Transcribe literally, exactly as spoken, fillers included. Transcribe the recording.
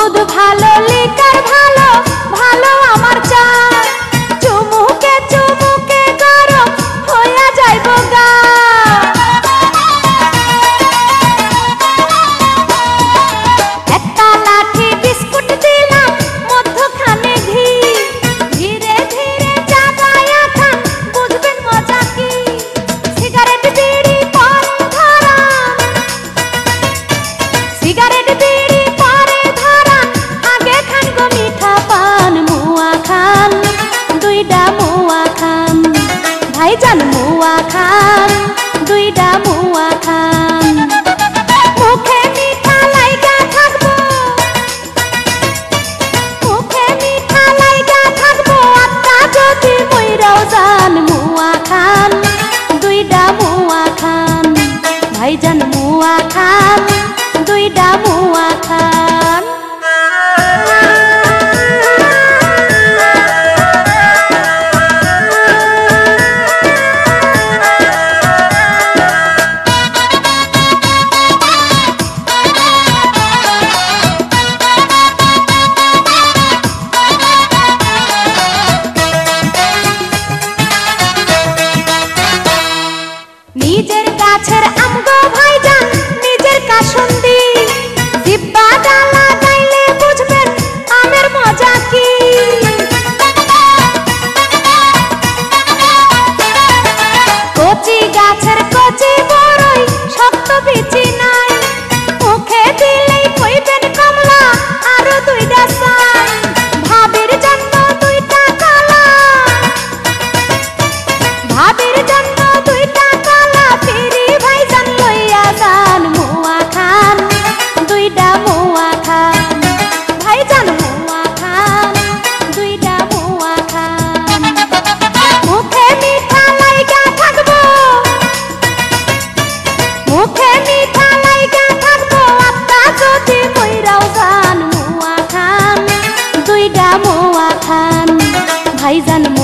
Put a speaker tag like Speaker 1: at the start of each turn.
Speaker 1: দুধ ভালো লিকার ভালো ভালো আমার চা চুমুকে চুমুকে গরম হইয়া যাইব গা একটা লাঠি বিস্কুট দিলাম মধ্যখানে ঘি ধীরে ধীরে চাবায়া খান বুঝবেন মজা কি সিগারেট বিড়ি পান ধরান সিগারেট বিড়ি পরে ধরান আগে খান গো মিঠা পান মুয়া খান দুইটা মুয়া খান ভাইজান মুয়া খান দুইটা মুয়া খান মুখে মিঠা লাইগা থাকবো মুখে মিঠা লাইগা থাকবো আত্মা যদি মইরাও যান মুয়া খান দুইটা মুয়া খান ভাইজান মুয়া খান দুইটা মুয়া খান নিজের গাছের আমগো ভাইজান নিজের কাসুন্দি জিব্বা ডালা গাইলে বুঝবেন আমের মজা কি কচি গাছের কচি বড়ই শক্ত বিচি নাই মুখে দিলেই কইবেন কমলা আরো দুইটা চাই ভাবির জন্য দুইটা কলা ভাবির জন্য দুইটা কলা ফিরি ভাইজান লইয়া যান মুয়া খান দুইটা মুয়া খান ভাইজান মুয়া খান দুইটা মুয়া খান মুখে মিঠা লাইগা থাকবো মুখে মিঠা লাইগা থাকবো আত্মা যদি মইরাও যান মুয়া খান দুইটা মুয়া খান ভাইজান